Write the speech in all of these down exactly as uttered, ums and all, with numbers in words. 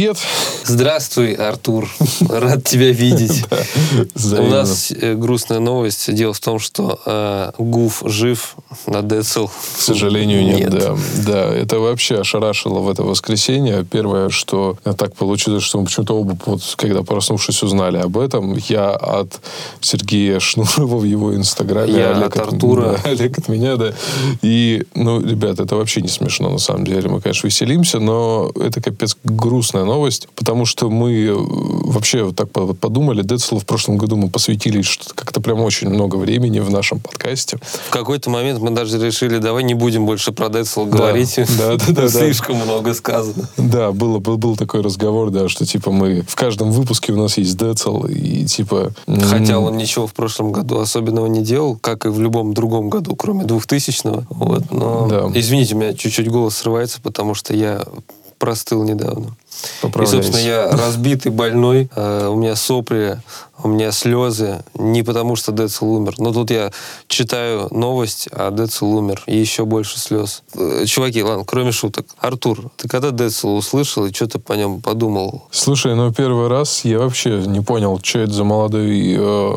привет. Здравствуй, Артур. Рад тебя видеть. У нас грустная новость. Дело в том, что Гуф жив, а Децл... К сожалению, нет. Да, да, это вообще ошарашило в это воскресенье. Первое, что так получилось, что мы почему-то оба, вот, когда проснувшись, узнали об этом. Я от Сергея Шнурова в его инстаграме. Я Олег от Артура. Да, Олег от меня, да. И, ну, ребята, это вообще не смешно, на самом деле. Мы, конечно, веселимся, но это капец грустная новость, потому что мы вообще так подумали. Децлу в прошлом году мы посвятили как-то прям очень много времени в нашем подкасте. В какой-то момент мы даже решили, давай не будем больше про Децл говорить. Да, да, да. Слишком много сказано. Да, было, был, был такой разговор, да, что типа мы в каждом выпуске у нас есть Децл, и типа... Хотя он ничего в прошлом году особенного не делал, как и в любом другом году, кроме двухтысячного. Вот, но... Да. Извините, у меня чуть-чуть голос срывается, потому что я простыл недавно. И, собственно, я разбитый, больной, э, у меня сопли, у меня слезы, не потому что Децл умер. Но тут я читаю новость, а Децл умер, и еще больше слез. Э, чуваки, ладно, кроме шуток. Артур, ты когда Децл услышал и что ты по нем подумал? Слушай, ну, первый раз я вообще не понял, что это за молодой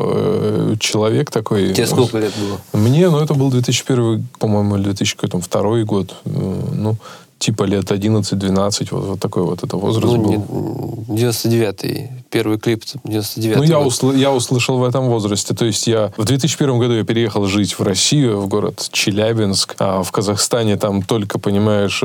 э, человек такой. Тебе сколько лет было? Мне, ну, это был две тысячи первый, по-моему, или две тысячи второй год. Э, ну, типа лет одиннадцать-двенадцать, вот, вот такой вот это возраст ну, был. девяносто девятый, первый клип девяносто девятый. Ну, я, усл- я услышал в этом возрасте. То есть я в две тысячи первом году я переехал жить в Россию, в город Челябинск. А в Казахстане там только, понимаешь,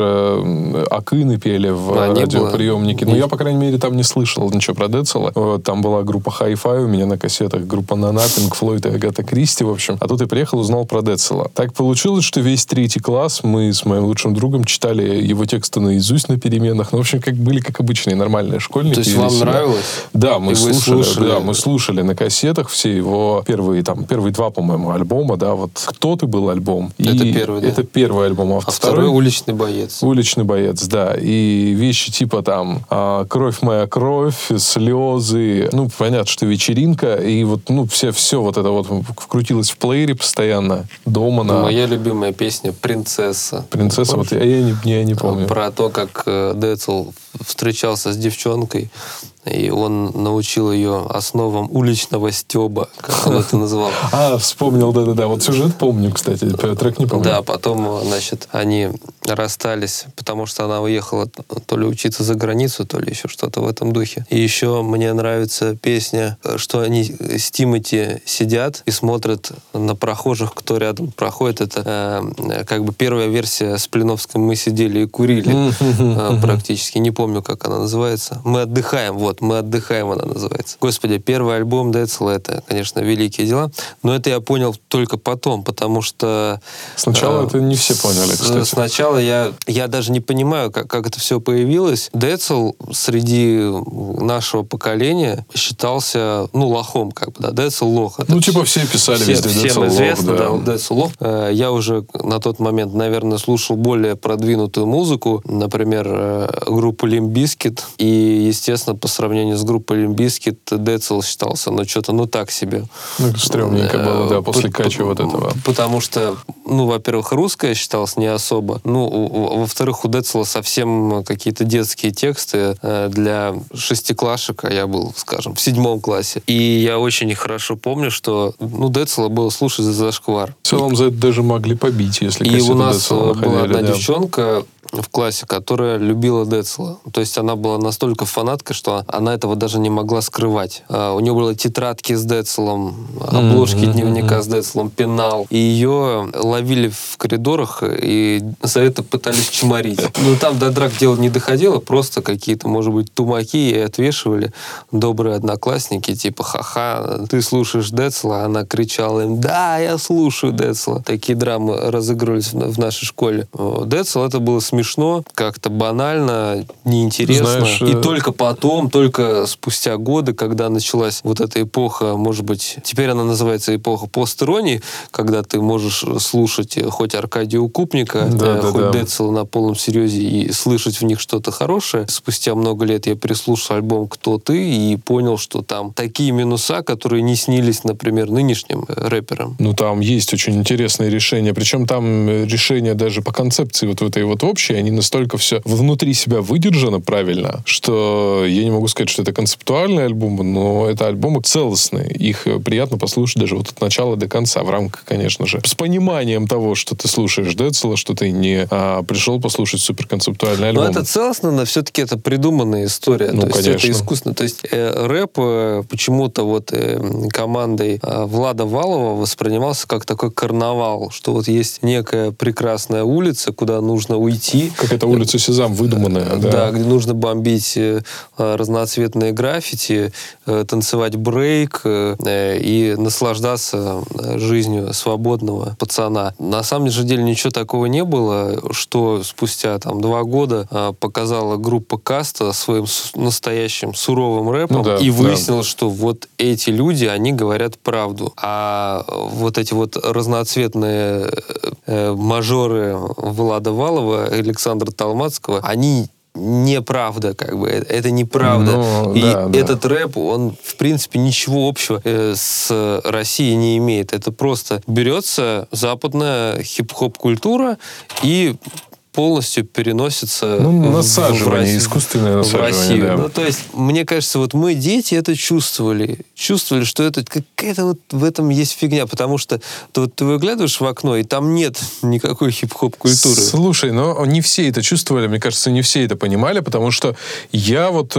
акыны пели в а, радиоприемнике. Но я, по крайней мере, там не слышал ничего про Децла. Вот, там была группа Hi-Fi у меня на кассетах, группа Нана, Пинк Флойд и Агата Кристи, в общем. А тут я приехал, узнал про Децла. Так получилось, что весь третий класс мы с моим лучшим другом читали его тексты наизусть на переменах. Ну, в общем, как были, как обычные нормальные школьники. То есть вам себя. Нравилось? Да, мы слушали, слушали. Да, мы слушали на кассетах все его первые, там, первые два, по-моему, альбома, да, вот «Кто ты» был альбом. Это и первый, да? Это первый альбом. А, а второй «Уличный боец». «Уличный боец», да. И вещи типа там «Кровь моя кровь», «Слезы». Ну, понятно, что вечеринка. И вот, ну, все, все вот это вот вкрутилось в плеере постоянно. Дома на... Моя любимая песня «Принцесса». «Принцесса», вот я, я, не, я не помню. Про то, как Децл встречался с девчонкой, и он научил ее основам уличного стёба, как он это называл. А, вспомнил, да-да-да. Вот сюжет помню, кстати, трек не помню. Да, потом, значит, они расстались, потому что она уехала то ли учиться за границу, то ли еще что-то в этом духе. И еще мне нравится песня, что они с Тимати сидят и смотрят на прохожих, кто рядом проходит. Это э, как бы первая версия с Блиновским «Мы сидели и курили». э, практически. Не помню, как она называется. «Мы отдыхаем». Вот, «Мы отдыхаем» она называется. Господи, первый альбом Децла — это, конечно, великие дела. Но это я понял только потом, потому что... Сначала э, это не все поняли, кстати. Сначала я, я даже не понимаю, как, как это все появилось. Децл среди нашего поколения считался, ну, лохом, как бы, да. Децл лох. Это ну, типа все писали все, везде Децл лох. Всем известно, да, да Децл лох. Я уже на тот момент, наверное, слушал более продвинутую музыку, например, группу Limp Bizkit, и, естественно, по сравнению с группой Limp Bizkit, Децл считался, ну, что-то, ну, так себе. Ну, стрёмненько было, да, после кача вот этого. Потому что, ну, во-первых, русская считалась не особо, ну, во-вторых, у Децла совсем какие-то детские тексты для шестиклашек, а я был, скажем, в седьмом классе. И я очень хорошо помню, что, ну, Децла было слушать за зашквар. В целом за это даже могли побить, если и у нас Децла была одна да. девчонка в классе, которая любила Децла. То есть она была настолько фанаткой, что она этого даже не могла скрывать. Uh, у нее были тетрадки с Децлом, обложки mm-hmm. дневника с Децлом, пенал. И ее ловили в коридорах и за это пытались чморить. Ну, там до драк дело не доходило, просто какие-то, может быть, тумаки ей отвешивали добрые одноклассники, типа, ха-ха, ты слушаешь Децла? Она кричала им, да, я слушаю Децла. Такие драмы разыгрывались в нашей школе. Децл — это было смешно, как-то банально, неинтересно. Знаешь, и э... только потом, только спустя годы, когда началась вот эта эпоха, может быть, теперь она называется эпоха пост-иронии, когда ты можешь слушать хоть Аркадия Укупника, да, хоть да, да. Децла на полном серьезе и слышать в них что-то хорошее. Спустя много лет я переслушал альбом «Кто ты» и понял, что там такие минуса, которые не снились, например, нынешним рэперам. Ну, там есть очень интересные решения. Причем там решения даже по концепции вот этой вот общей, они настолько все внутри себя выдержано правильно, что я не могу сказать, что это концептуальные альбомы, но это альбомы целостные. Их приятно послушать даже вот от начала до конца, в рамках, конечно же, с пониманием того, что ты слушаешь Децла, что ты не а, пришел послушать суперконцептуальный альбом. Но это целостно, но все-таки это придуманная история. Ну, то есть конечно. это искусственно. То есть э, рэп э, почему-то вот э, командой э, Влада Валова воспринимался как такой карнавал, что вот есть некая прекрасная улица, куда нужно уйти. Как это улица Сезам, выдуманная. Да, да, где нужно бомбить э, разноцветные граффити, э, танцевать брейк э, и наслаждаться жизнью свободного пацана. На самом же деле ничего такого не было, что спустя там два года э, показала группа Каста своим с- настоящим суровым рэпом, ну, да, и выяснилось, да. что вот эти люди, они говорят правду. А вот эти вот разноцветные э, мажоры Влада Валова, Александра Толмацкого, они неправда, как бы. Это неправда. Ну, и да, этот да. рэп, он, в принципе, ничего общего э, с Россией не имеет. Это просто берется западная хип-хоп-культура и полностью переносится ну, в, насаживание, в, искусственное насаживание, в Россию. Да. Ну, то есть, мне кажется, вот мы, дети, это чувствовали. Чувствовали, что это какая-то вот в этом есть фигня, потому что ты, вот, ты выглядываешь в окно, и там нет никакой хип-хоп-культуры. Слушай, но не все это чувствовали, мне кажется, не все это понимали, потому что я вот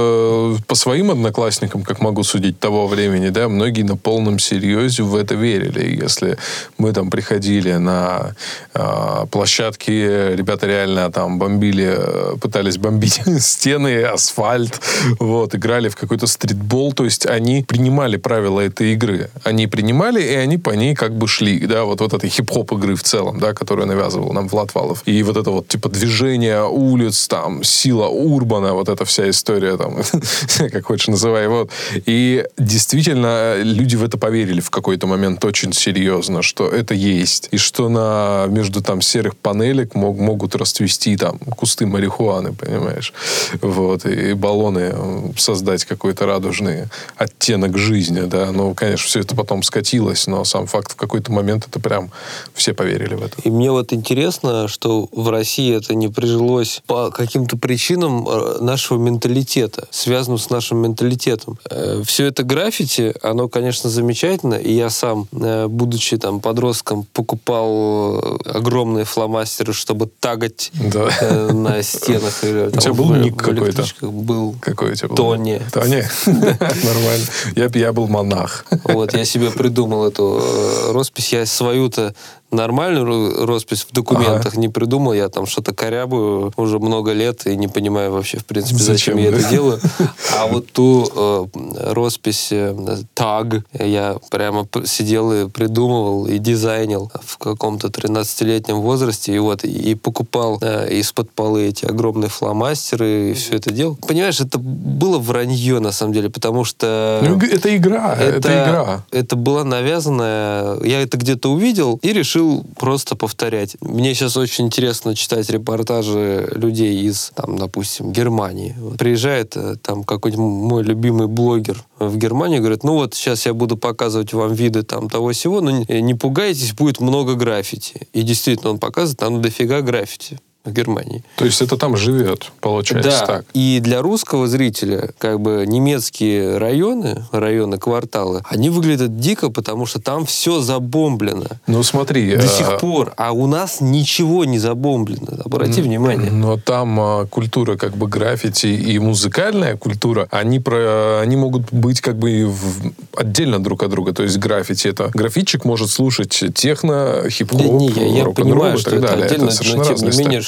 э, по своим одноклассникам, как могу судить того времени, да, многие на полном серьезе в это верили. И если мы там приходили на э, площадки, ребята реально там бомбили, пытались бомбить стены, асфальт, вот, играли в какой-то стритбол, то есть они принимали правила этой игры. Они принимали, и они по ней как бы шли, да, вот, вот этой хип-хоп игры в целом, да, которую навязывал нам Влад Валов. И вот это вот, типа, движение улиц, там, сила урбана, вот эта вся история, там, как хочешь называй, вот. И действительно, люди в это поверили в какой-то момент очень серьезно, что это есть. И что на, между там серых панелек мог, могут расцвести там кусты марихуаны, понимаешь? Вот. И баллоны создать какой-то радужный оттенок жизни, да. Ну, конечно, все это потом скатилось, но сам факт, в какой-то момент это прям все поверили в это. И мне вот интересно, что в России это не прижилось по каким-то причинам нашего менталитета, связанным с нашим менталитетом. Все это граффити, оно, конечно, замечательно, и я сам, будучи там подростком, покупал огромные фломастеры, чтобы тагать да. э, на стенах. Или, там, у тебя был в, ник какой-то? Был. Какой у тебя был? Тони. Тони? Нормально. Я, я был монах. Вот, я себе придумал эту э, роспись. Я свою-то нормальную роспись в документах ага. не придумал. Я там что-то корябаю уже много лет и не понимаю вообще, в принципе, зачем, зачем я да? это делаю. А вот ту э, роспись э, таг я прямо сидел и придумывал, и дизайнил в каком-то тринадцатилетнем возрасте. И вот, и покупал э, из-под полы эти огромные фломастеры, и все это делал. Понимаешь, это было вранье, на самом деле, потому что... Ну, это игра, это, это игра. Это была навязанная... Я это где-то увидел и решил просто повторять. Мне сейчас очень интересно читать репортажи людей из, там, допустим, Германии. Приезжает там какой-нибудь мой любимый блогер в Германию, говорит, ну вот сейчас я буду показывать вам виды там того-сего, но не, не пугайтесь, будет много граффити. И действительно он показывает, там дофига граффити в Германии. То есть это там живет, получается, да. так? И для русского зрителя, как бы, немецкие районы, районы, кварталы, они выглядят дико, потому что там все забомблено. Ну, смотри. До сих пор. А у нас ничего не забомблено. Обрати н- внимание. Но там а, культура, как бы, граффити и музыкальная культура, они, про, они могут быть, как бы, в, отдельно друг от друга. То есть граффити это... Граффитчик может слушать техно, хип-хоп, да не, я, я рок-н-ролл понимаю, и что так это далее. отдельно, Это совершенно но тем разные не менее, стали.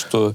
что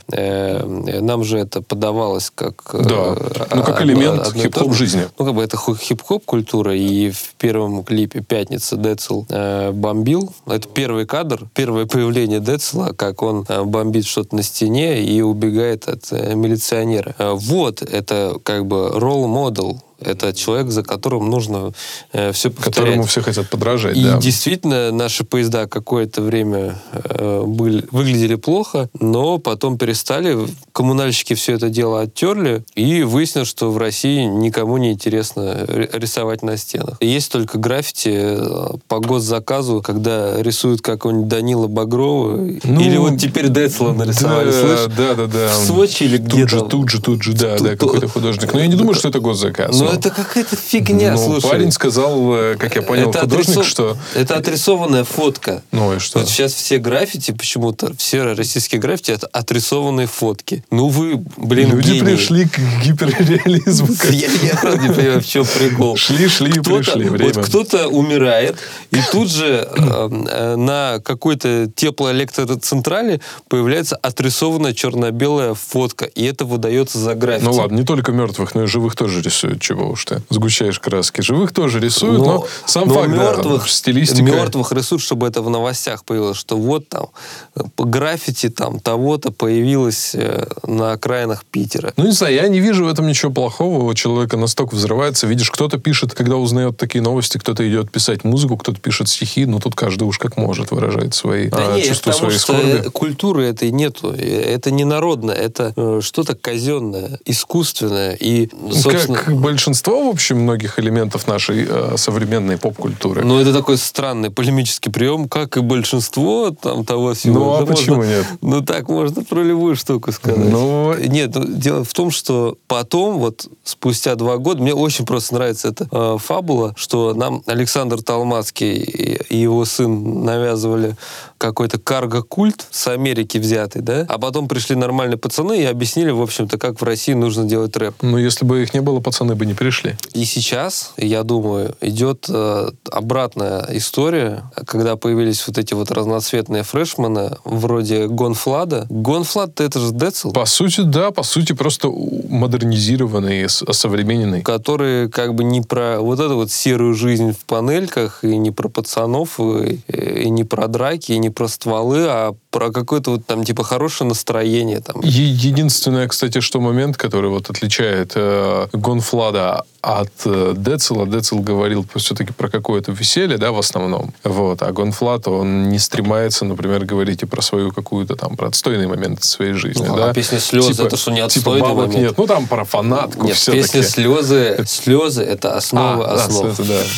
э, нам же это подавалось как... Да, э, ну как элемент хип-хоп жизни. Ну как бы это хип-хоп культура, и в первом клипе «Пятница» Децл э, бомбил. Это первый кадр, первое появление Децла, как он э, бомбит что-то на стене и убегает от э, милиционера. Э, вот, это как бы role-model. Это человек, за которым нужно э, все повторять. Которому все хотят подражать, и да. действительно, наши поезда какое-то время э, были, выглядели плохо, но потом перестали. Коммунальщики все это дело оттерли, и выяснилось, что в России никому не интересно рисовать на стенах. Есть только граффити по госзаказу, когда рисуют какого-нибудь Данила Багрова, ну, или вот теперь Децла нарисовали, да, слышишь? Да, да, да. В Сочи или где-то. Тут же, тут же, тут же, да, тут, да, какой-то художник. Но я не думаю, что это госзаказ. Ну, это какая-то фигня, ну, слушай. Парень сказал, как я понял, это художник, отрисов... что... Это отрисованная фотка. Ну и что? Вот сейчас все граффити, почему-то, все российские граффити, это отрисованные фотки. Ну вы, блин, Люди гении. пришли к гиперреализму. Я, я правда не понимаю, в чем прикол. Шли, шли и пришли. Время. Вот кто-то умирает, и тут же э, на какой-то теплоэлектроцентрале появляется отрисованная черно-белая фотка, и это выдается за граффити. Ну ладно, не только мертвых, но и живых тоже рисуют. Чего уж ты. Сгущаешь краски. Живых тоже рисуют, но, но сам но факт, мертвых, да, стилистика. Мертвых рисуют, чтобы это в новостях появилось, что вот там граффити там того-то появилось на окраинах Питера. Ну, не знаю, я не вижу в этом ничего плохого. У человека настолько взрывается. Видишь, кто-то пишет, когда узнает такие новости, кто-то идет писать музыку, кто-то пишет стихи, но тут каждый уж как может выражает свои да а, нет, чувства, потому свои что скорби. Культуры этой нету. Это не народное, это что-то казенное, искусственное. И, собственно... Как большинство, в общем, многих элементов нашей э, современной поп-культуры. Ну, это такой странный полемический прием, как и большинство там того всего. Ну, а да почему можно, нет? Ну, так можно про любую штуку сказать. Ну... Нет, дело в том, что потом, вот спустя два года, мне очень просто нравится эта э, фабула, что нам Александр Толмацкий и его сын навязывали какой-то карго-культ с Америки взятый, да? А потом пришли нормальные пацаны и объяснили, в общем-то, как в России нужно делать рэп. Ну, если бы их не было, пацаны бы не пришли. И сейчас, я думаю, идет э, обратная история, когда появились вот эти вот разноцветные фрешмены, вроде Гонфлада. Гонфлад — это же Децл. По сути, да, по сути, просто модернизированный, осовремененный. Который как бы не про вот эту вот серую жизнь в панельках, и не про пацанов, и, и не про драки, и не про стволы, а про какое-то вот там типа хорошее настроение. Там. Единственное, кстати, что момент, который вот отличает э, Гонфлада от э, Децла. Децл говорил все-таки про какое-то веселье, да, в основном. Вот. А Гонфлад, он не стремается, например, говорить и про свою какую-то там, про отстойный момент своей жизни. Ну, да? А песня «Слезы» типа, это что, не типа отстойный бабок момент? Нет, ну там про фанатку Нет, все-таки. песня «Слезы», «Слезы» это основа а, основ. Да, да.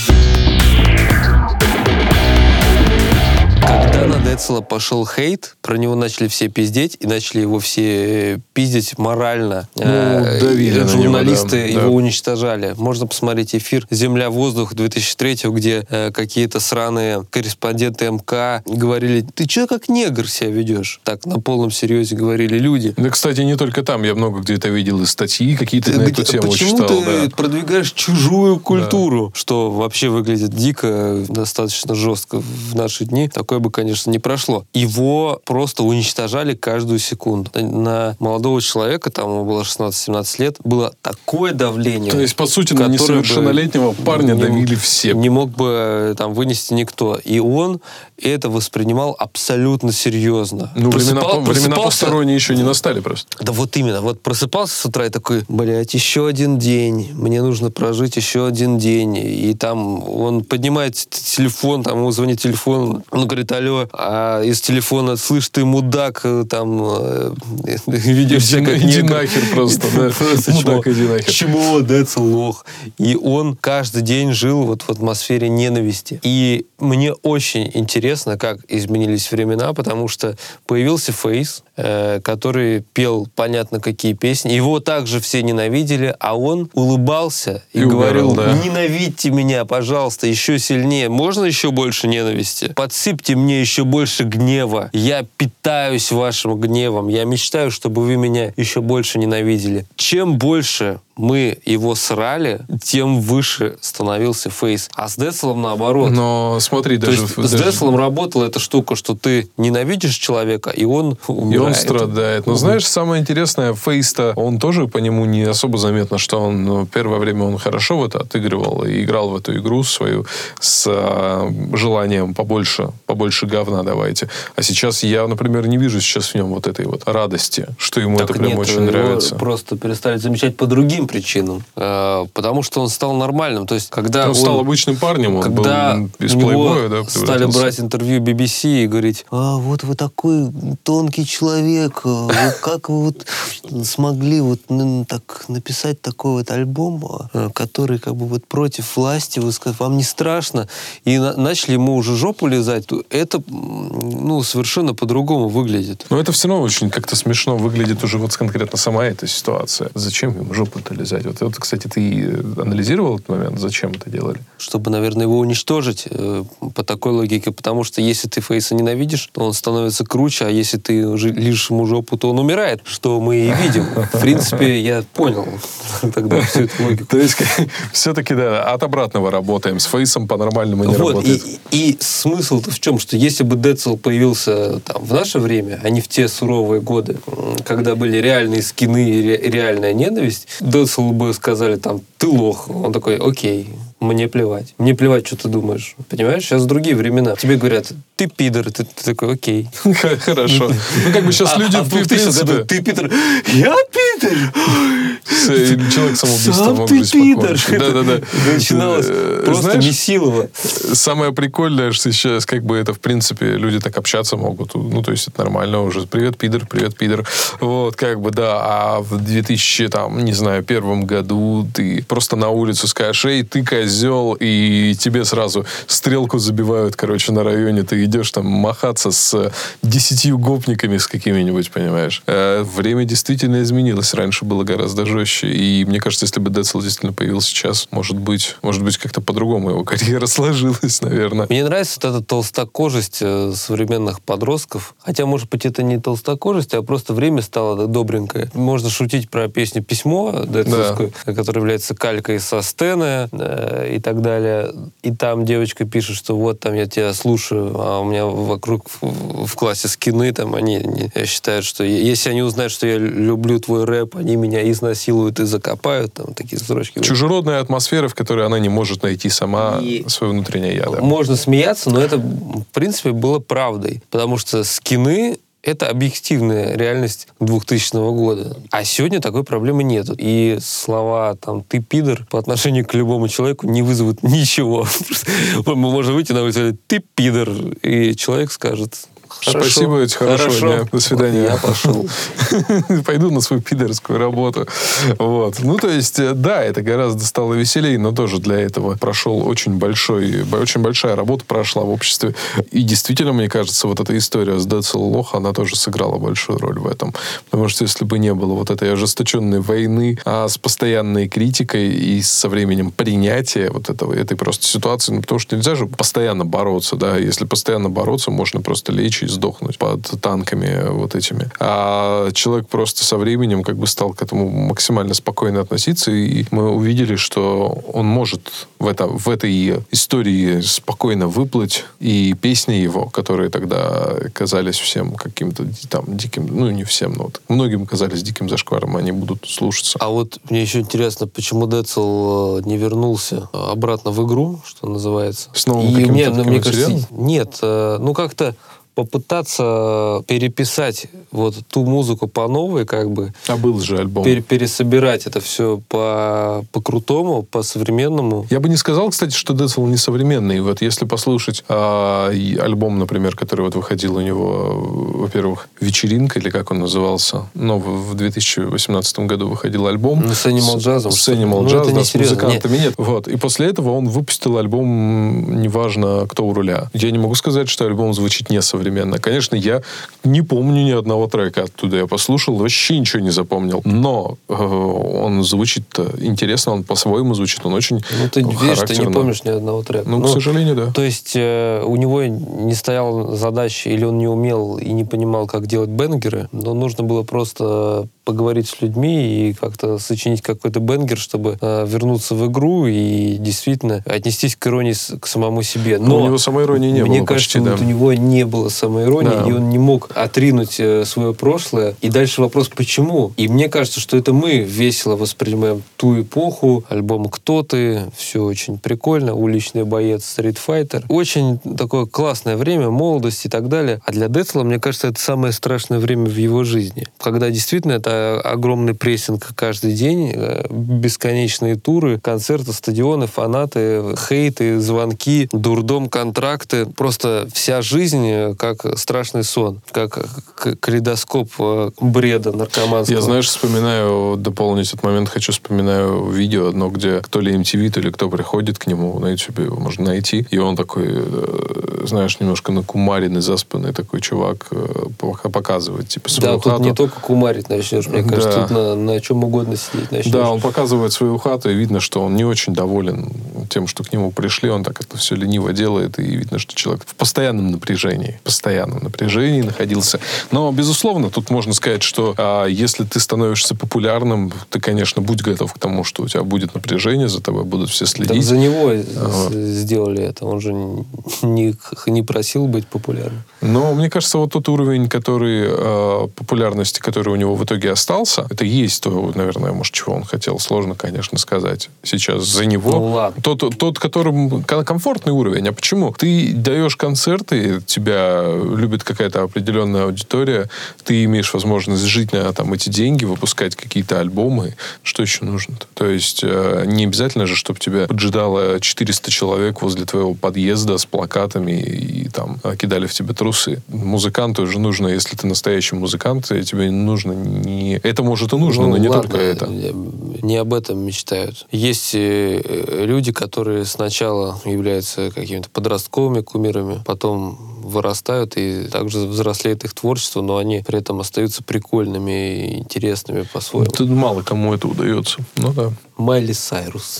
Когда на Децла пошел хейт, про него начали все пиздеть, и начали его все пиздить морально. Ну, давили Журналисты на него, да, его да. уничтожали. Можно посмотреть эфир «Земля-воздух» две тысячи третьего, где э, какие-то сраные корреспонденты МК говорили: ты че как негр себя ведешь? Так, на полном серьезе говорили люди. Да, кстати, не только там. Я много где-то видел и статьи какие-то ты, на эту тему почему читал. Почему ты да. продвигаешь чужую культуру? Да. Что вообще выглядит дико, достаточно жестко в наши дни. Такое бы, конечно, не прошло. Его просто уничтожали каждую секунду. На молодого человека, там ему было шестнадцать-семнадцать лет, было такое давление. То есть, по сути, на несовершеннолетнего парня не, давили все. Не мог бы там вынести никто. И он это воспринимал абсолютно серьезно. Ну, Просыпал, времена, времена посторонние еще не настали просто. Да вот именно. Вот просыпался с утра и такой: блядь, еще один день. Мне нужно прожить еще один день. И там он поднимает телефон, там ему звонит телефон, он говорит: алло, а из телефона: слышь, ты мудак, там ведешь себя как негр. Иди нахер просто, да. Мудак, иди нахер. Чему, Децл лох? И он каждый день жил вот в атмосфере ненависти. И мне очень интересно, как изменились времена, потому что появился Фейс, э, который пел понятно какие песни. Его также все ненавидели, а он улыбался и, и говорил: угорал, да. Ненавидьте меня, пожалуйста, еще сильнее. Можно еще больше ненависти? Подсыпьте мне еще больше гнева. Я питаюсь вашим гневом. Я мечтаю, чтобы вы меня еще больше ненавидели. Чем больше мы его срали, тем выше становился Фейс. А с Децлом наоборот. Но смотри, То даже... есть даже... с Децлом работала эта штука, что ты ненавидишь человека, и он умирает. И он страдает. Но знаешь, самое интересное, Фейс-то, он тоже по нему не особо заметно, что он, ну, первое время он хорошо в это отыгрывал и играл в эту игру свою с а, желанием побольше, побольше говна давайте. А сейчас я, например, не вижу сейчас в нем вот этой вот радости, что ему так это прям нет, очень нравится. Просто перестали замечать по другим причинам. Э, потому что он стал нормальным. То есть, когда он, он стал обычным парнем, он когда был из плейбоя, да, стали брать интервью би би си и говорить: а, вот вы такой тонкий человек, вы, как вы вот смогли вот так написать такой вот альбом, который как бы вот против власти, вы сказали, вам не страшно, и на, начали ему уже жопу лизать, то это, ну, совершенно по-другому выглядит. Но это все равно очень как-то смешно выглядит уже вот конкретно сама эта ситуация. Зачем им жопу-то лизать? Вот, вот, кстати, ты анализировал этот момент? Зачем это делали? Чтобы, наверное, его уничтожить э, по такой логике, потому что если ты Фейса ненавидишь, то он становится круче, а если ты лишь ему жопу, то он умирает, что мы и видим. В принципе, я понял тогда всю эту логику. То есть, все-таки, да, от обратного работаем. С Фейсом по-нормальному не вот, работает. И, и смысл-то в чем? Что если бы Децл появился там, в наше время, а не в те суровые годы, когда были реальные скины и ре- реальная ненависть, Децл бы сказали там: ты лох. Он такой: окей, мне плевать. Мне плевать, что ты думаешь. Понимаешь? Сейчас другие времена. Тебе говорят: ты пидор. Ты, ты такой: окей. Хорошо. Ну, как бы сейчас люди, в принципе... Ты пидор. Я пидор! Человек самоубийство мог быть покончить. Да-да-да. Начиналось просто месилово. Самое прикольное, что сейчас как бы это, в принципе, люди так общаться могут. Ну, то есть это нормально уже. Привет, пидор, привет, пидор. Вот, как бы, да. А в две тысячи, там, не знаю, первом году ты просто на улицу скажешь: эй, ты козел, и тебе сразу стрелку забивают, короче, на районе. Ты идешь там махаться с десятью гопниками с какими-нибудь, понимаешь. А время действительно изменилось. Раньше было гораздо жестче. И мне кажется, если бы Децл действительно появился сейчас, может быть, может быть, как-то по-другому его карьера сложилась, наверное. Мне нравится вот эта толстокожесть современных подростков. Хотя, может быть, это не толстокожесть, а просто время стало добренькое. Можно шутить про песню «Письмо» децловскую, да, которая является калькой со Стэна э, и так далее. И там девочка пишет, что вот там я тебя слушаю, а у меня вокруг в, в классе скины, там они, они считают, что если они узнают, что я люблю твой рэп, они меня изнасилуют и закопают. Там такие строчки. Чужеродная атмосфера, в которой она не может найти сама и свое внутреннее я. Да. Можно смеяться, но это, в принципе, было правдой. Потому что скины — это объективная реальность двухтысячного года. А сегодня такой проблемы нет. И слова там «ты пидор» по отношению к любому человеку не вызовут ничего. Мы можем выйти на улицу и сказать: «ты пидор», и человек скажет: хорошо, спасибо, хорошего хорошо. дня, до свидания. Вот я пошел. Пойду на свою пидорскую работу. Вот. Ну, то есть, да, это гораздо стало веселее, но тоже для этого прошел очень большой, очень большая работа прошла в обществе. И действительно, мне кажется, вот эта история с Децл Лох, она тоже сыграла большую роль в этом. Потому что если бы не было вот этой ожесточенной войны, а с постоянной критикой и со временем принятия вот этого, этой просто ситуации, ну, потому что нельзя же постоянно бороться, да, если постоянно бороться, можно просто лечь и сдохнуть под танками вот этими. А человек просто со временем как бы стал к этому максимально спокойно относиться, и мы увидели, что он может в, это, в этой истории спокойно выплыть, и песни его, которые тогда казались всем каким-то там диким, ну не всем, но вот многим казались диким зашкваром, они будут слушаться. А вот мне еще интересно, почему Децл не вернулся обратно в игру, что называется. С новым каким-то мне, таким мне материалом? кажется, нет, ну как-то попытаться переписать вот ту музыку по новой, как бы. А был же альбом. Пер- пересобирать это все по, по-крутому, по-современному. Я бы не сказал, кстати, что Децл не современный. Вот если послушать а, альбом, например, который вот выходил у него, во-первых, «Вечеринка», или как он назывался, но в, в две тысячи восемнадцатом году выходил альбом. Ну, с Animal Jazz. С Animal Jazz, ну, да, с музыкантами. Нет. Нет. Вот. И после этого он выпустил альбом «Неважно, кто у руля». Я не могу сказать, что альбом звучит несовременно. одновременно. Конечно, я не помню ни одного трека оттуда. Я послушал, вообще ничего не запомнил. Но э, он звучит интересно, он по-своему звучит, он очень ну, ты видишь, ты не помнишь ни одного трека. Ну, ну к сожалению, да. То есть э, у него не стояла задача, или он не умел и не понимал, как делать бенгеры, но нужно было просто поговорить с людьми и как-то сочинить какой-то бенгер, чтобы э, вернуться в игру и действительно отнестись к иронии с, к самому себе. Но, но у него самоиронии не мне было кажется, почти, вот да. у него не было самоиронии, да. И он не мог отринуть э, свое прошлое. И дальше вопрос, почему? И мне кажется, что это мы весело воспринимаем ту эпоху, альбом «Кто ты?», все очень прикольно, «Уличный боец», «Стритфайтер». Очень такое классное время, молодость и так далее. А для Децла, мне кажется, это самое страшное время в его жизни. Когда действительно это огромный прессинг каждый день, бесконечные туры, концерты, стадионы, фанаты, хейты, звонки, дурдом, контракты. Просто вся жизнь как страшный сон, как калейдоскоп бреда наркоманского. Я, знаешь, вспоминаю, дополнить этот момент, хочу вспоминаю видео одно, где то ли эм ти ви, то ли кто приходит к нему, на ютубе его можно найти, и он такой, знаешь, немножко накумаренный, заспанный такой чувак показывает, типа, свою да, хату. Да, тут не только кумарить начнешь, мне кажется, да. Тут на, на чем угодно сидеть начнешь. Да, он показывает свою хату, и видно, что он не очень доволен тем, что к нему пришли, он так это все лениво делает, и видно, что человек в постоянном напряжении, в постоянном напряжении находился. Но, безусловно, тут можно сказать, что а, если ты становишься популярным, ты, конечно, будь готов к тому, что у тебя будет напряжение, за тобой будут все следить. Так за него а, сделали это, он же не, не просил быть популярным. Но, мне кажется, вот тот уровень, который э, популярности, который у него в итоге остался, это есть то, наверное, может, чего он хотел. Сложно, конечно, сказать сейчас за него. Ну, ладно. Тот, тот, которым комфортный уровень. А почему? Ты даешь концерты, тебя любит какая-то определенная аудитория, ты имеешь возможность жить на там, эти деньги, выпускать какие-то альбомы. Что еще нужно-то? То есть э, не обязательно же, чтобы тебя поджидало четыреста человек возле твоего подъезда с плакатами и, и там кидали в тебя трусы. Музыканту же нужно, если ты настоящий музыкант, тебе нужно не... Это, может, и нужно, ну, но не ладно, только это. Не об этом мечтают. Есть люди, которые сначала являются какими-то подростковыми кумирами, потом вырастают, и также взрослеет их творчество, но они при этом остаются прикольными и интересными по-своему. Тут мало кому это удается. Ну да. Майли Сайрус.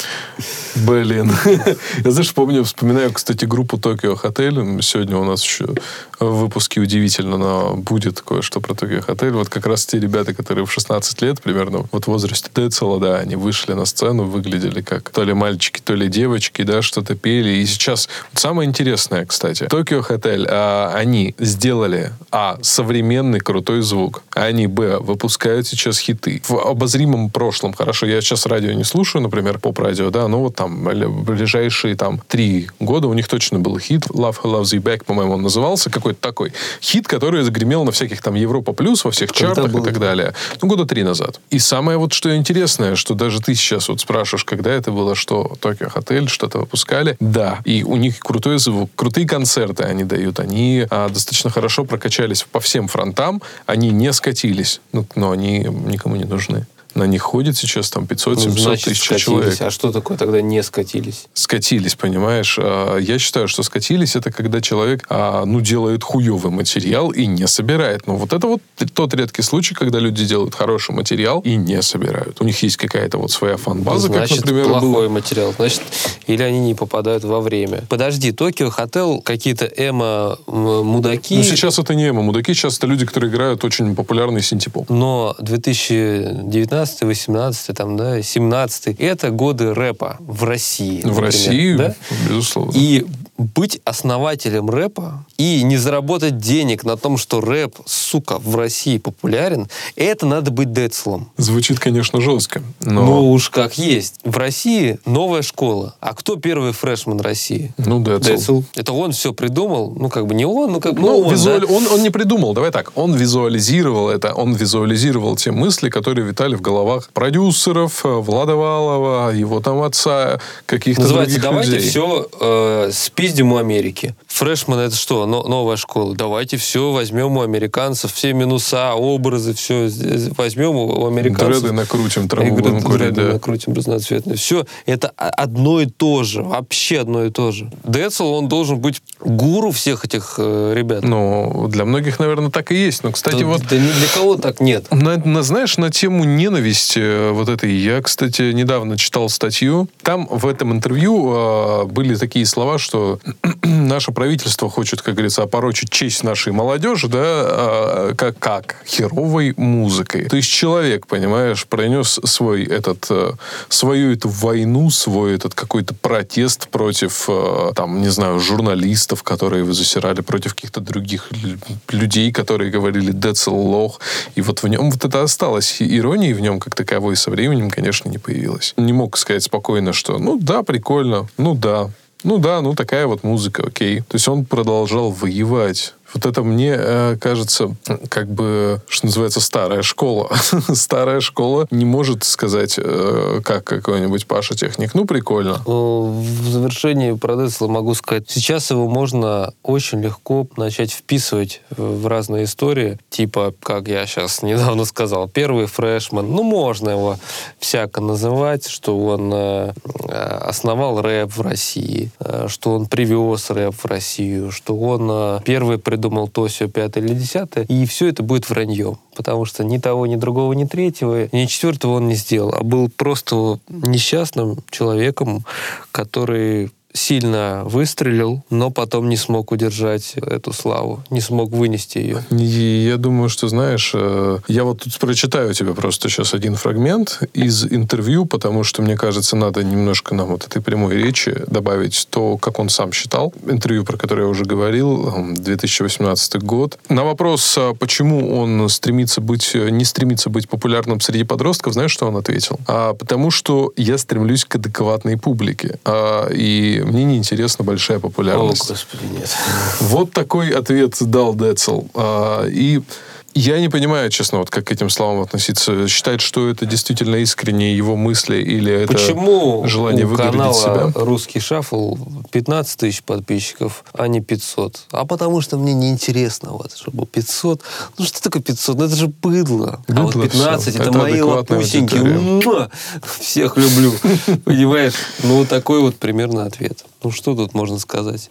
Блин. Я, знаешь, помню, вспоминаю, кстати, группу Tokio Hotel. Сегодня у нас еще в выпуске удивительно, но будет кое-что про Tokio Hotel. Вот как раз те ребята, которые в шестнадцать лет, примерно, вот в возрасте Децла, да, они вышли на сцену, выглядели как то ли мальчики, то ли девочки, да, что-то пели. И сейчас вот самое интересное, кстати, Tokio Hotel, а, они сделали, а, современный крутой звук. Они, б, выпускают сейчас хиты. В обозримом прошлом, хорошо, я сейчас радио не слушаю, например, поп-радио, да, но вот там ближайшие там три года у них точно был хит Love Who Loves You Back, по-моему, он назывался, какой-то такой хит, который загремел на всяких там Европа Плюс, во всех когда чартах был? И так далее. Ну, года три назад. И самое вот что интересное, что даже ты сейчас вот спрашиваешь, когда это было, что Tokio Hotel что-то выпускали. Да. И у них крутой звук, крутые концерты они дают. Они а, достаточно хорошо прокачались по всем фронтам. Они не скатились. Ну, но они никому не нужны. На них ходит сейчас там пятьсот-семьсот тысяч скатились. человек. А что такое тогда не скатились? Скатились, понимаешь? Я считаю, что скатились это когда человек ну, делает хуёвый материал и не собирает. Но вот это вот тот редкий случай, когда люди делают хороший материал и не собирают. У них есть какая-то вот своя фан-база, значит, как, например, плохой было. материал. Значит, или они не попадают во время. Подожди, Tokio Hotel, какие-то эмо-мудаки. Ну, сейчас это не эмо-мудаки, сейчас это люди, которые играют очень популярный синти-поп. Но две тысячи девятнадцатый восемнадцатый, там, да, семнадцатый это годы рэпа в России. В например, России, да? Безусловно. И быть основателем рэпа и не заработать денег на том, что рэп, сука, в России популярен, это надо быть Децлом. Звучит, конечно, жестко. Но... Ну уж как есть. В России новая школа. А кто первый фрешман России? Ну, Децл. Децл. Это он все придумал? Ну, как бы не он, ну, как бы... Ну, он, визуаль... да? он, он не придумал, давай так. Он визуализировал это. Он визуализировал те мысли, которые витали в головах продюсеров, Влада Валова, его там отца, каких-то Называется, других давайте людей. все э, спиздим у Америки. Фрешмен это что? Но, новая школа. Давайте все возьмем у американцев, все минуса, образы, все возьмем у американцев. Дреды накрутим, траву будем курить, да. накрутим разноцветные. Все это одно и то же. Вообще одно и то же. Децл, он должен быть гуру всех этих э, ребят. Ну, для многих, наверное, так и есть. Но, кстати, да, вот... Да ни для кого так нет. На, на, знаешь, на тему ненависти вот этой, я, кстати, недавно читал статью. Там в этом интервью э, были такие слова, что наше правительство хочет, как говорится, опорочить честь нашей молодежи, да, э, как, как херовой музыкой. То есть человек, понимаешь, пронес свой этот, э, свою эту войну, свой этот какой-то протест против, э, там, не знаю, журналистов, которые его засирали, против каких-то других людей, которые говорили «Децл лох». И вот в нем вот это осталось. Иронии в нем как таковой со временем, конечно, не появилось. Не мог сказать спокойно, что ну да, прикольно, ну да, ну да, ну такая вот музыка, окей. То есть он продолжал воевать. Вот это мне э, кажется, как бы, что называется, старая школа. Старая школа не может сказать, э, как какой-нибудь Паша Техник. Ну, прикольно. В завершении про Децла могу сказать, сейчас его можно очень легко начать вписывать в разные истории. Типа, как я сейчас недавно сказал, первый фрешман. Ну, можно его всяко называть, что он э, основал рэп в России, э, что он привез рэп в Россию, что он э, первый придумал думал то, сё, пятое или десятое, и все это будет враньем. Потому что ни того, ни другого, ни третьего, ни четвертого он не сделал, а был просто несчастным человеком, который сильно выстрелил, но потом не смог удержать эту славу, не смог вынести ее. И я думаю, что, знаешь, я вот тут прочитаю тебе просто сейчас один фрагмент из интервью, потому что, мне кажется, надо немножко нам вот этой прямой речи добавить то, как он сам считал. Интервью, про которое я уже говорил, две тысячи восемнадцатый год. На вопрос, почему он стремится быть, не стремится быть популярным среди подростков, знаешь, что он ответил? А, потому что я стремлюсь к адекватной публике. А, и мне не интересна большая популярность. О, Господи, нет. Вот такой ответ дал Децл. А, и я не понимаю, честно, вот как к этим словам относиться. Считать, что это действительно искренние его мысли или это Почему желание выгородить себя? Почему у канала «Русский шаффл» пятнадцать тысяч подписчиков, а не пятьсот? А потому что мне неинтересно, вот, чтобы пятьсот. Ну что такое пятьсот? Ну это же быдло. быдло а вот пятнадцать это, это мои лапусеньки. Всех люблю. Понимаешь? Ну вот такой вот примерно ответ. Ну что тут можно сказать?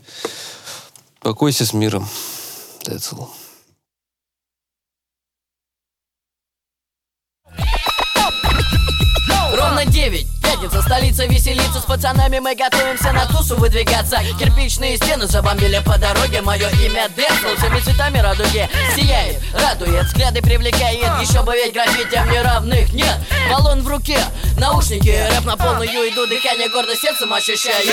Покойся с миром, Децл. Ровно девять, пятница, столица веселится. С пацанами мы готовимся на тусу выдвигаться. Кирпичные стены забомбили по дороге. Мое имя Децл, всеми цветами радуги сияет, радует, взгляды привлекает. Еще бы ведь граффити неравных нет. Баллон в руке, наушники, рэп на полную иду. Дыхание гордо сердцем ощущаю.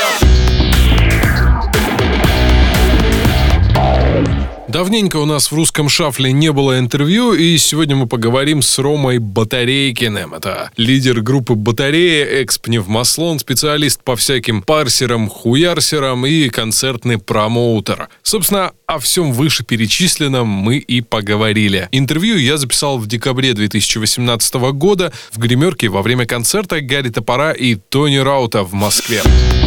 Давненько у нас в «Русском шафле» не было интервью, и сегодня мы поговорим с Ромой Батарейкиным. Это лидер группы «Батарея», экс-пневмослон, специалист по всяким парсерам, хуярсерам и концертный промоутер. Собственно, о всем вышеперечисленном мы и поговорили. Интервью я записал в декабре две тысячи восемнадцатого года в гримерке во время концерта Гарри Топора и Тони Раута в Москве.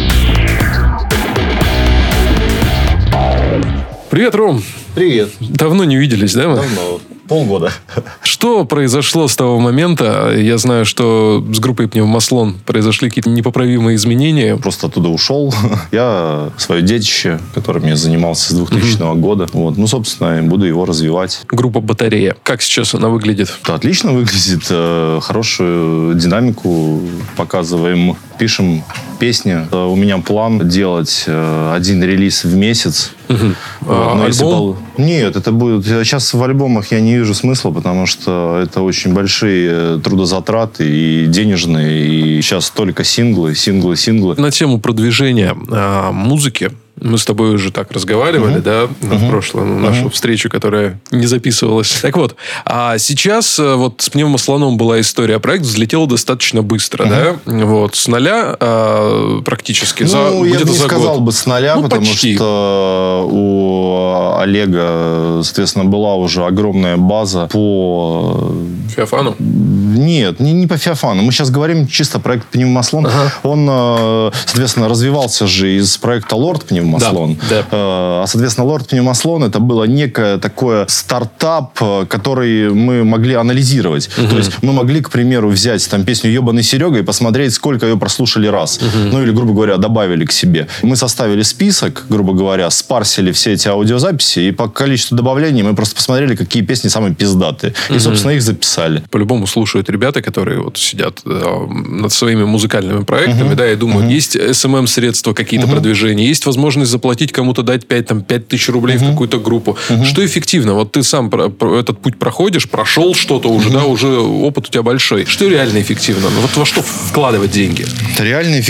Привет, Ром. Привет. Давно не виделись, да? Мы? Давно. Полгода. Что произошло с того момента? Я знаю, что с группой «Пневмослон» произошли какие-то непоправимые изменения. Просто оттуда ушел. Я свое детище, которым я занимался с двухтысячного mm-hmm. года. Вот. Ну, собственно, буду его развивать. Группа «Батарея». Как сейчас она выглядит? Да, отлично выглядит. Хорошую динамику показываем. Пишем песни. У меня план делать один релиз в месяц. Угу. А, Но альбом? Если... Нет, это будет... Сейчас в альбомах я не вижу смысла, потому что это очень большие трудозатраты и денежные. И сейчас только синглы, синглы, синглы. На тему продвижения а, музыки. Мы с тобой уже так разговаривали, uh-huh. да, uh-huh. в прошлую нашу uh-huh. встречу, которая не записывалась. Так вот, а сейчас вот с «Пневмослоном» была история. Проект взлетел достаточно быстро, uh-huh. да? Вот, с нуля а, практически. Ну, за, я бы не за сказал год. бы с нуля, ну, потому почти. Что у Олега, соответственно, была уже огромная база по... Феофану? Нет, не, не по Феофану. Мы сейчас говорим чисто про проект «Пневмослон». Uh-huh. Он, соответственно, развивался же из проекта «Лорд Пневмослон». Пневмослон. Да, да. А, соответственно, Лорд Пневмослон это было некое такое стартап, который мы могли анализировать. Угу. То есть мы могли, к примеру, взять там песню «Ебаный Серега» и посмотреть, сколько ее прослушали раз. Угу. Ну или, грубо говоря, добавили к себе. Мы составили список, грубо говоря, спарсили все эти аудиозаписи, и по количеству добавлений мы просто посмотрели, какие песни самые пиздатые. И, угу. собственно, их записали. По-любому слушают ребята, которые вот сидят э, над своими музыкальными проектами, угу. да, и думают, угу. есть эс эм эм-средства, какие-то угу. продвижения, есть возможность заплатить кому-то, дать пять тысяч рублей угу. в какую-то группу. Угу. Что эффективно? Вот ты сам про, про этот путь проходишь, прошел что-то уже, угу. да, уже опыт у тебя большой. Что реально эффективно? Вот во что вкладывать деньги? Это реально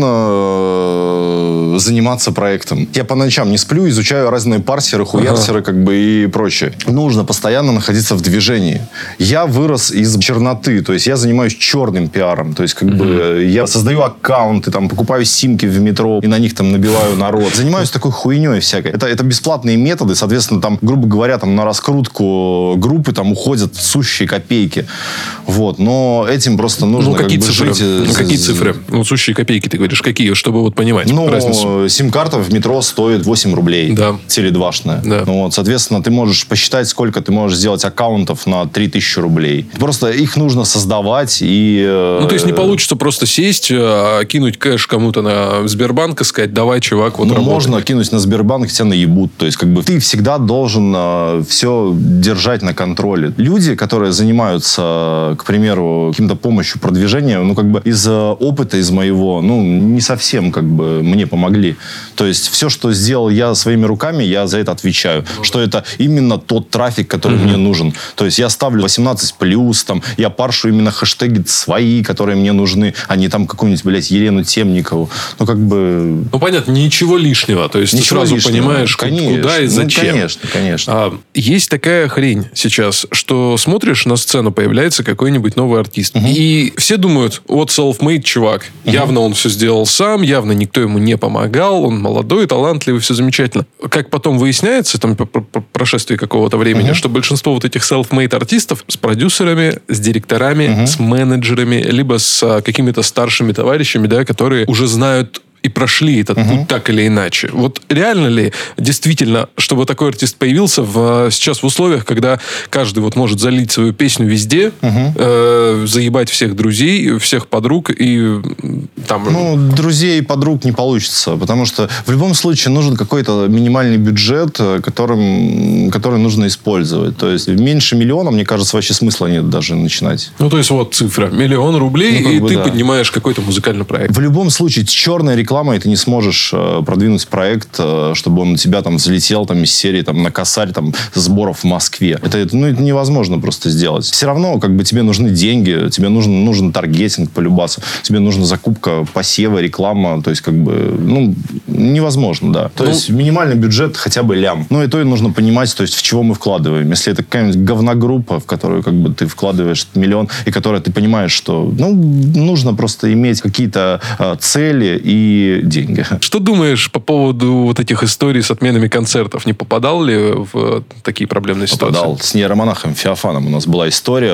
эффективно заниматься проектом. Я по ночам не сплю, изучаю разные парсеры, хуярсеры, ага. как бы, и прочее. Нужно постоянно находиться в движении. Я вырос из черноты, то есть я занимаюсь черным пиаром, то есть как угу. бы я создаю аккаунты, там, покупаю симки в метро и на них там набиваю народ. Занимаюсь такой хуйней всякой. Это, это бесплатные методы, соответственно, там, грубо говоря, там на раскрутку группы там уходят сущие копейки. Вот. Но этим просто нужно ну, какие как бы цифры? жить. Ну, какие цифры? Ну, сущие копейки, ты говоришь, какие, чтобы вот понимать ну, разницу? Сим-карта в метро стоит восемь рублей. Да. Теледвашная. Да. Ну, вот, соответственно, ты можешь посчитать, сколько ты можешь сделать аккаунтов на три тысячи рублей. Просто их нужно создавать и... Ну, то есть не получится просто сесть, кинуть кэш кому-то на Сбербанк и сказать, давай, чувак, вот ну, работай. Можно кинуть на Сбербанк, тебя наебут. То есть, как бы, ты всегда должен э, все держать на контроле. Люди, которые занимаются, к примеру, каким-то помощью продвижения, ну, как бы, из опыта, из моего, ну, не совсем, как бы, мне помогли. То есть, все, что сделал я своими руками, я за это отвечаю. Ну, что это именно тот трафик, который mm-hmm. мне нужен. То есть, я ставлю восемнадцать плюс, там, я паршу именно хэштеги свои, которые мне нужны, а не там какую-нибудь, блядь, Елену Темникову. Ну, как бы... Ну, понятно, ничего лишнего. То есть, ничего ты сразу лишнего. понимаешь, конечно. Куда и зачем. Ну, конечно, конечно. А, есть такая хрень сейчас, что смотришь на сцену, появляется какой-нибудь новый артист. Угу. И все думают, вот self-made чувак. Угу. Явно он все сделал сам, явно никто ему не помогал, он молодой, талантливый, все замечательно. Как потом выясняется, там, по прошествии какого-то времени, угу. что большинство вот этих self-made артистов с продюсерами, с директорами, угу. с менеджерами, либо с а, какими-то старшими товарищами, да, которые уже знают и прошли этот uh-huh. путь так или иначе. Вот реально ли действительно, чтобы такой артист появился в, сейчас в условиях, когда каждый вот может залить свою песню везде, uh-huh. э, заебать всех друзей, всех подруг и там... Ну, друзей и подруг не получится, потому что в любом случае нужен какой-то минимальный бюджет, которым, который нужно использовать. То есть меньше миллиона, мне кажется, вообще смысла нет даже начинать. Ну, то есть вот цифра. Миллион рублей, ну, и бы, ты да. поднимаешь какой-то музыкальный проект. В любом случае, черная реклама рекламой ты не сможешь э, продвинуть проект, э, чтобы он у тебя там взлетел там, из серии там, на косарь там, сборов в Москве. Это, это, ну, это невозможно просто сделать. Все равно как бы, тебе нужны деньги, тебе нужен, нужен таргетинг по любасу, тебе нужна закупка посева, реклама. То есть, как бы, ну, невозможно, да. То ну, есть, минимальный бюджет хотя бы лям. Ну, и то и нужно понимать, то есть, в чего мы вкладываем. Если это какая-нибудь говногруппа, в которую как бы, ты вкладываешь миллион, и которая ты понимаешь, что ну, нужно просто иметь какие-то э, цели и деньги. Что думаешь по поводу вот этих историй с отменами концертов? Не попадал ли в такие проблемные ситуации? Попадал. С нейромонахом Феофаном у нас была история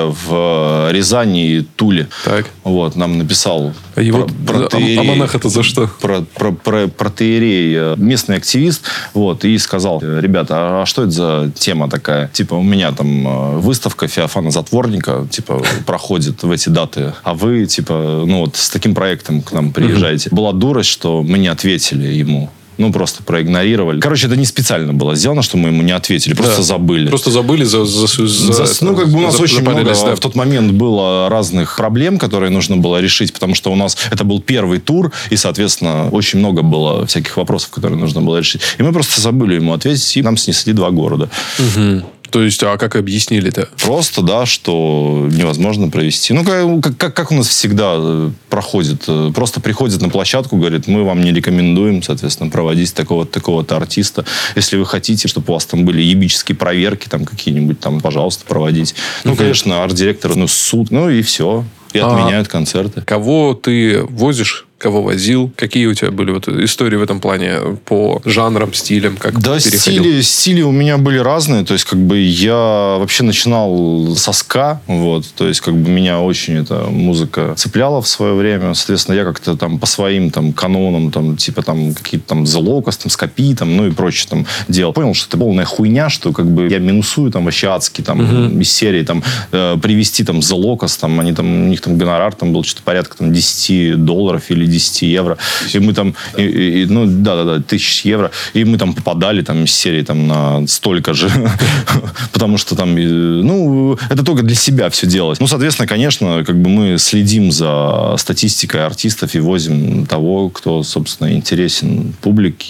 в Рязани и Туле. Так. Вот, нам написал Его... про, протеерей, а монах это за что? Про, про, про, протеерей, местный активист, вот, и сказал, ребята, а что это за тема такая? Типа, у меня там выставка Феофана Затворника, типа, проходит в эти даты, а вы, типа, ну вот с таким проектом к нам приезжаете. Была дурость, что мы не ответили ему. Ну, просто проигнорировали. Короче, это не специально было сделано, что мы ему не ответили. Просто да. забыли. Просто забыли за... за, за, за ну, как бы у нас за, очень много да. в тот момент было разных проблем, которые нужно было решить, потому что у нас это был первый тур, и, соответственно, очень много было всяких вопросов, которые нужно было решить. И мы просто забыли ему ответить, и нам снесли два города. Угу. То есть, а как объяснили-то? Просто, да, что невозможно провести. Ну, как, как, как у нас всегда проходит. Просто приходит на площадку, говорит, мы вам не рекомендуем, соответственно, проводить такого-то, такого-то артиста. Если вы хотите, чтобы у вас там были ебические проверки, там какие-нибудь, там, пожалуйста, проводите. Ну, угу. конечно, арт-директор, ну, суд, ну и все. И отменяют а концерты. Кого ты возишь кого возил? Какие у тебя были вот истории в этом плане по жанрам, стилям? Как да, стили, стили у меня были разные. То есть, как бы я вообще начинал со ска. Вот, то есть, как бы меня очень эта музыка цепляла в свое время. Соответственно, я как-то там по своим там канонам, там, типа там какие-то там The Locust, там, Скопи, там, ну и прочее там делал. Понял, что это полная хуйня, что как бы я минусую там вообще адски там uh-huh. из серии там э, привести там The Locust, там, они там, у них там гонорар там был что-то порядка там десять долларов или десять евро. И мы там, и, и, ну, да-да-да, тысяч евро. И мы там попадали там из серии там на столько же. Потому что там, ну, это только для себя все делать. Ну, соответственно, конечно, как бы мы следим за статистикой артистов и возим того, кто, собственно, интересен публике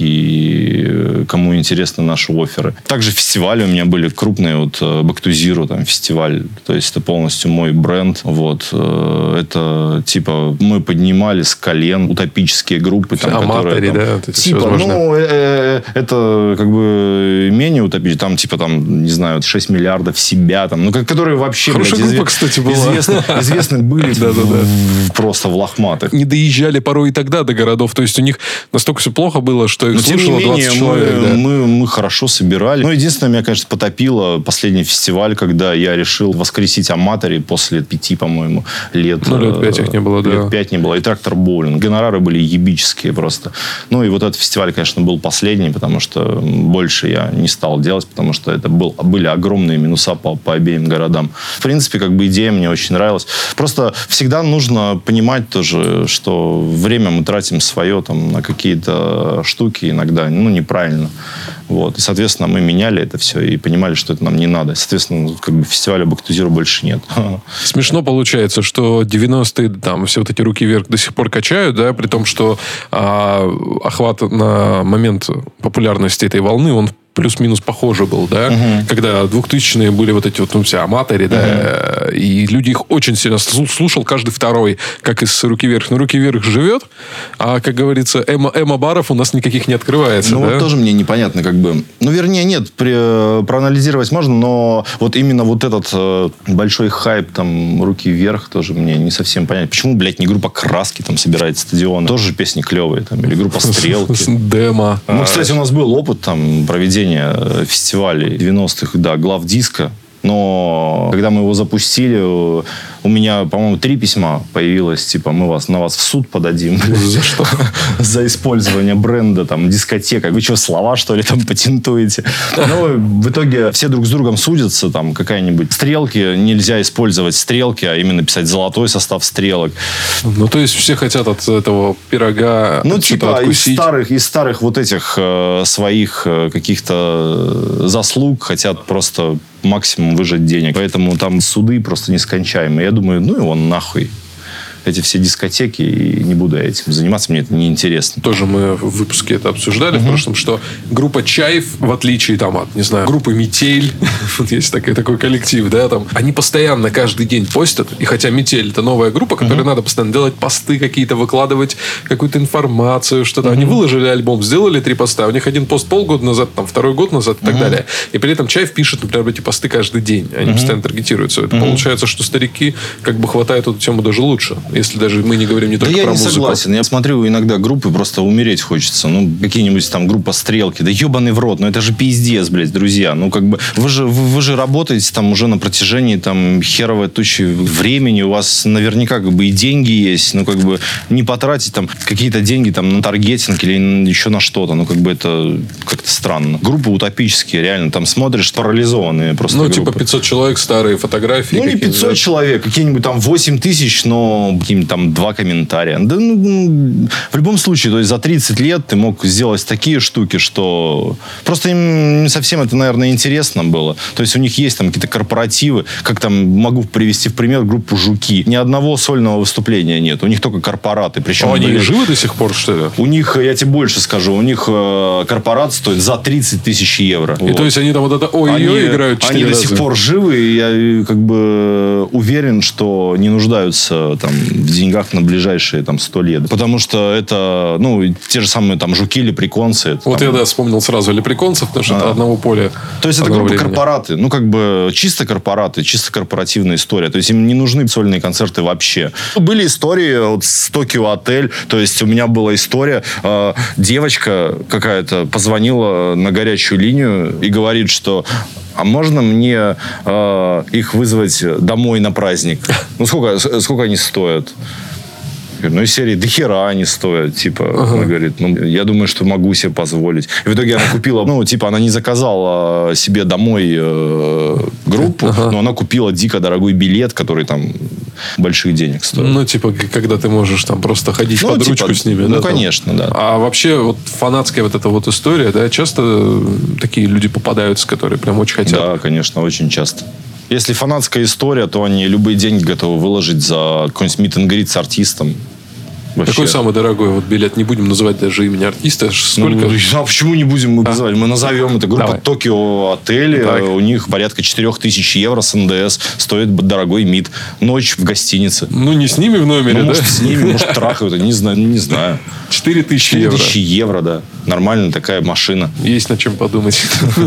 и кому интересны наши офферы. Также фестивали у меня были крупные, вот Back to Zero там фестиваль, то есть это полностью мой бренд. Вот. Это типа мы поднимали с колен утопические группы, там, Аматори, которые... Там, да, типа, ну, э, это как бы менее утопические, там, типа, там, не знаю, шесть миллиардов себя, там, ну, которые вообще... Хорошая блядь, группа, изв... кстати, была. Известны, известны были просто в лохматых. Не доезжали порой и тогда до городов, то есть у них настолько все плохо было, что их слушало двадцать человек. Мы, да. мы, мы хорошо собирали. Ну, единственное, меня, конечно, потопило последний фестиваль, когда я решил воскресить Аматори после пяти, по-моему, лет. Ну, лет пять их не было, да. Лет пять не было. И Трактор Боулинг. Гонорары были ебические просто. Ну, и вот этот фестиваль, конечно, был последний, потому что больше я не стал делать, потому что это был, были огромные минуса по, по обеим городам. В принципе, как бы идея мне очень нравилась. Просто всегда нужно понимать тоже, что время мы тратим свое там, на какие-то штуки иногда, ну, неправильно. Вот. И, соответственно, мы меняли это все и понимали, что это нам не надо. Соответственно, как бы фестиваля Back to Zero больше нет. Смешно получается, что девяностые, там, все вот эти руки вверх до сих пор качают, да, при том, что а, охват на момент популярности этой волны, он плюс-минус похоже был, да, uh-huh. когда двухтысячные были вот эти вот, ну, все Аматори, да, uh-huh. и люди их очень сильно слушал, каждый второй, как из «Руки вверх». Но «Руки вверх» живет, а, как говорится, эмо, эмо-баров у нас никаких не открывается, ну, да? вот тоже мне непонятно, как бы, ну, вернее, нет, при, проанализировать можно, но вот именно вот этот э, большой хайп, там, «Руки вверх» тоже мне не совсем понятно. Почему, блядь, не группа «Краски» там собирает стадион? Тоже песни клевые, там, или группа «Стрелки». Демо. Ну, кстати, у нас был опыт, там, проведения фестивалей девяностых, да, главдиска. Но когда мы его запустили, у меня, по-моему, три письма появилось, типа, мы вас, на вас в суд подадим. За что? За использование бренда, там, дискотека. Вы что, слова, что ли, там, патентуете? Ну, в итоге все друг с другом судятся, там, какая-нибудь стрелки, нельзя использовать стрелки, а именно писать золотой состав стрелок. Ну, то есть все хотят от этого пирога ну, типа, из старых, из старых вот этих э, своих э, каких-то заслуг хотят просто максимум выжать денег. Поэтому там суды просто нескончаемые. Я думаю, ну его нахуй. Эти все дискотеки, и не буду этим заниматься, мне это неинтересно. Тоже мы в выпуске это обсуждали uh-huh. в прошлом, что группа Чайф, в отличие там, от, не знаю, группы Метель, вот есть такой, такой коллектив, да, там, они постоянно каждый день постят, и хотя Метель это новая группа, которой uh-huh. надо постоянно делать посты какие-то, выкладывать какую-то информацию, что-то. Uh-huh. Они выложили альбом, сделали три поста, у них один пост полгода назад, там, второй год назад и так uh-huh. далее. И при этом Чайф пишет, например, эти посты каждый день, они uh-huh. постоянно таргетируются. Это uh-huh. получается, что старики как бы хватает эту тему даже лучше. Если даже мы не говорим не только да про музыку. музыку. Я не согласен. Я смотрю иногда группы, просто умереть хочется. Ну, какие-нибудь там группа «Стрелки». Да ебаный в рот. Ну, это же пиздец, блядь, друзья. Ну, как бы, вы же, вы, вы же работаете там уже на протяжении там херовой тучи времени. У вас наверняка как бы и деньги есть. Ну, как бы, не потратить там какие-то деньги там на таргетинг или еще на что-то. Ну, как бы, это как-то странно. Группы утопические, реально. Там смотришь, парализованные просто Ну, группы. типа пятьсот человек, старые фотографии. Ну, не пятьсот человек. Какие-нибудь там восемь тысяч, но какие-нибудь там два комментария. Да, ну, в любом случае, то есть за тридцать лет ты мог сделать такие штуки, что просто им не совсем это, наверное, интересно было. То есть у них есть там какие-то корпоративы, как там могу привести в пример группу «Жуки». Ни одного сольного выступления нет. У них только корпораты. Причем, а они блядь, живы до сих пор, что ли? У них, я тебе больше скажу, у них э, корпорат стоит за тридцать тысяч евро. И вот. то есть они там вот это ой-ой играют четыре Они раза. до сих пор живы, и я как бы уверен, что не нуждаются там в деньгах на ближайшие там сто лет. Потому что это, ну, те же самые там жуки, лепреконцы. Вот там... я, да, вспомнил сразу лепреконцев, потому что а. это одного поля. То есть это группа корпораты. Ну, как бы чисто корпораты, чисто корпоративная история. То есть им не нужны сольные концерты вообще. Были истории вот с Токио Отель. То есть у меня была история, э, девочка какая-то позвонила на горячую линию и говорит, что а можно мне э, их вызвать домой на праздник? Ну, сколько, сколько они стоят? Ну, из серии до хера они стоят. Типа, ага. Она говорит, ну, я думаю, что могу себе позволить. И в итоге она купила, ну, типа, она не заказала себе домой э, группу, ага. но она купила дико дорогой билет, который там больших денег стоит. Ну, типа, когда ты можешь там просто ходить ну, под типа, ручку с ними. Ну, да, конечно, там. да. А вообще, вот фанатская вот эта вот история, да, часто такие люди попадаются, которые прям очень хотят. Да, конечно, очень часто. Если фанатская история, то они любые деньги готовы выложить за какой-нибудь meet and greet с артистом. Вообще. Какой самый дорогой вот билет? Не будем называть даже имени артиста. Сколько? Ну, а почему не будем мы называть? Мы назовем. Это группа Давай. Токио Отель. Так. У них порядка четыре тысячи евро с эн дэ эс. Стоит дорогой мид. Ночь в гостинице. Ну, не с ними в номере, ну, да? Может, с ними, может, трахают. Не знаю. Не знаю. четыре тысячи евро. четыре тысячи евро, да. Нормальная такая машина. Есть над чем подумать.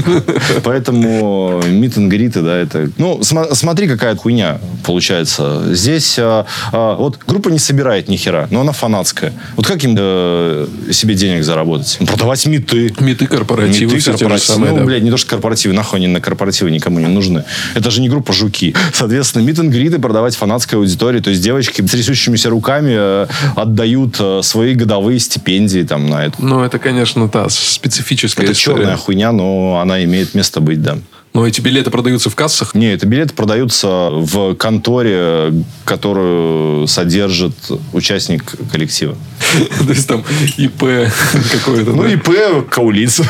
Поэтому meet and greet, да, это... Ну, смотри, какая хуйня получается. Здесь вот группа не собирает ни хера, но она фанатская. Вот как им э, себе денег заработать? Продавать миты. Миты корпоративы. Миты корпоративы. Ну, да. блядь, не то, что корпоративы. Нахуй они на корпоративы никому не нужны. Это же не группа жуки. Соответственно, мит-н-гриты продавать фанатской аудитории. То есть девочки с трясущимися руками э, отдают э, свои годовые стипендии там на это. Ну, это, конечно, та специфическая это история. Это черная хуйня, но она имеет место быть, да. Но эти билеты продаются в кассах? Нет, эти билеты продаются в конторе, которую содержит участник коллектива. То есть там ИП какое-то? Ну, ИП Каулиц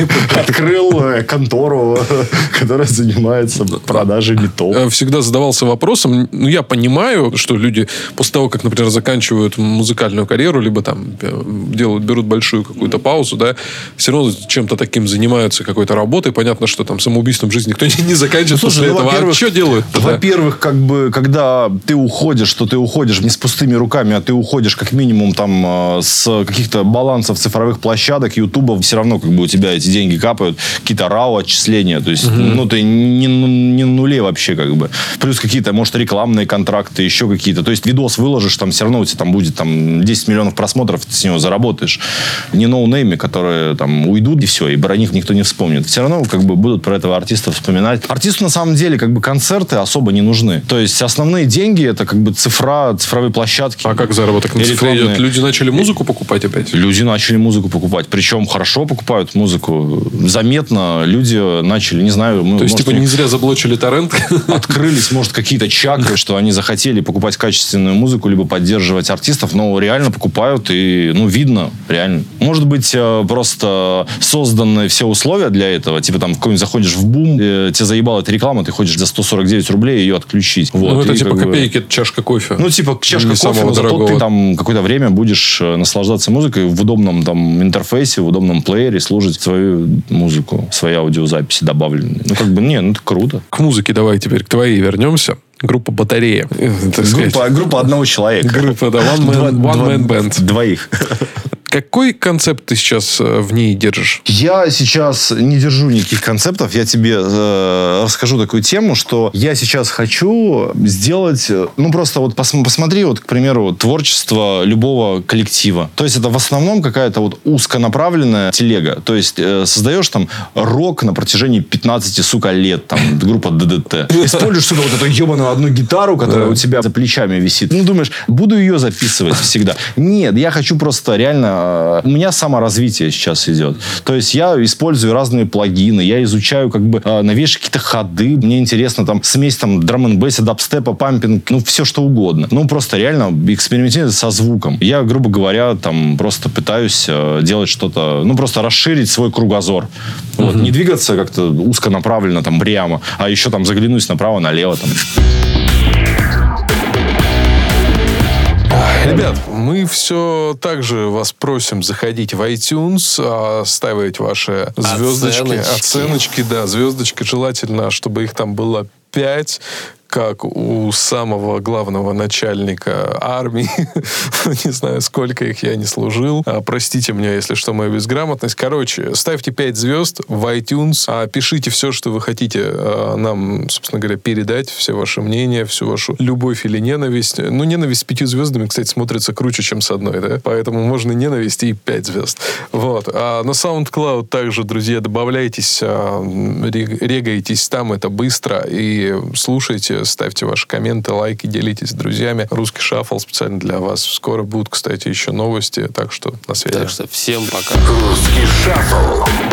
открыл контору, которая занимается продажей металла. Всегда задавался вопросом, ну, я понимаю, что люди после того, как, например, заканчивают музыкальную карьеру, либо там делают, берут большую какую-то паузу, да, все равно чем-то таким занимаются, какой-то работой. Понятно, что там самоубийством в жизни никто не, не заканчивает ну, слушай, после ну, этого. А что делают? Во-первых, как бы, когда ты уходишь, то ты уходишь не с пустыми руками, а ты уходишь как минимум там с каких-то балансов цифровых площадок, Ютуба, все равно как бы у тебя эти деньги капают, какие-то рау отчисления, то есть, угу. ну, ты не, не на нуле вообще как бы. Плюс какие-то, может, рекламные контракты, еще какие-то. То есть, видос выложишь, там все равно у тебя там будет там десять миллионов просмотров, ты с него заработаешь. Не ноунейми, которые там уйдут и все, и про них никто не вспомнит. Все равно как бы будут про этого артиста вспоминать. Артисту на самом деле как бы концерты особо не нужны. То есть основные деньги это как бы цифра, цифровые площадки. А как заработок на цифре идет? Люди начали музыку покупать опять? Люди начали музыку покупать. Причем хорошо покупают музыку. Заметно люди начали, не знаю... То есть типа не зря заблочили торрент? Открылись, может, какие-то чакры, что они захотели покупать качественную музыку, либо поддерживать артистов, но реально покупают и, ну, видно, реально. Может быть, просто созданы все условия для этого. Типа там какой-нибудь заходишь в бум, тебе заебала эта реклама, ты хочешь за сто сорок девять рублей ее отключить. Вот. Ну, это и типа как копейки, бы... чашка кофе. Ну, типа чашка не кофе, но зато ты там какое-то время будешь наслаждаться музыкой в удобном там интерфейсе, в удобном плеере, слушать свою музыку, свои аудиозаписи добавленные. Ну, как бы, не, ну, это круто. К музыке давай теперь, к твоей вернемся. Группа «Батарея». Группа, группа одного человека. Группа, да, one man, Два, one man band. Двоих. Какой концепт ты сейчас в ней держишь? Я сейчас не держу никаких концептов. Я тебе э, расскажу такую тему, что я сейчас хочу сделать... Ну, просто вот пос, посмотри, вот, к примеру, творчество любого коллектива. То есть, это в основном какая-то вот узконаправленная телега. То есть, э, создаешь там рок на протяжении пятнадцати, сука, лет. Там, группа ДДТ. Используешь, сука, вот эту ебаную одну гитару, которая да. у тебя за плечами висит. Ну, думаешь, буду ее записывать всегда. Нет, я хочу просто реально... У меня саморазвитие сейчас идет. То есть я использую разные плагины, я изучаю как бы новейшие какие-то ходы. Мне интересно там смесь там драм-н-бейса, дабстепа, пампинг, ну все что угодно. Ну просто реально экспериментировать со звуком. Я, грубо говоря, там просто пытаюсь делать что-то, ну просто расширить свой кругозор. Uh-huh. Вот, не двигаться как-то узконаправленно, там прямо, а еще там заглянуть направо-налево. Там. Ребят, мы все так же вас просим заходить в iTunes, ставить ваши звездочки, оценочки. оценочки, да, звездочки, желательно, чтобы их там было пять. как у самого главного начальника армии. Не знаю, сколько их я не служил. Простите меня, если что, мою безграмотность. Короче, ставьте пять звезд в iTunes, пишите все, что вы хотите нам, собственно говоря, передать, все ваши мнения, всю вашу любовь или ненависть. Ну, ненависть с пятью звездами, кстати, смотрится круче, чем с одной, да? Поэтому можно ненависть и пять звезд. Вот. А на SoundCloud также, друзья, добавляйтесь, регайтесь там, это быстро, и слушайте, ставьте ваши комменты, лайки, делитесь с друзьями. Русский шаффл специально для вас. Скоро будут, кстати, еще новости, так что на связи. Так что всем пока. Русский шаффл.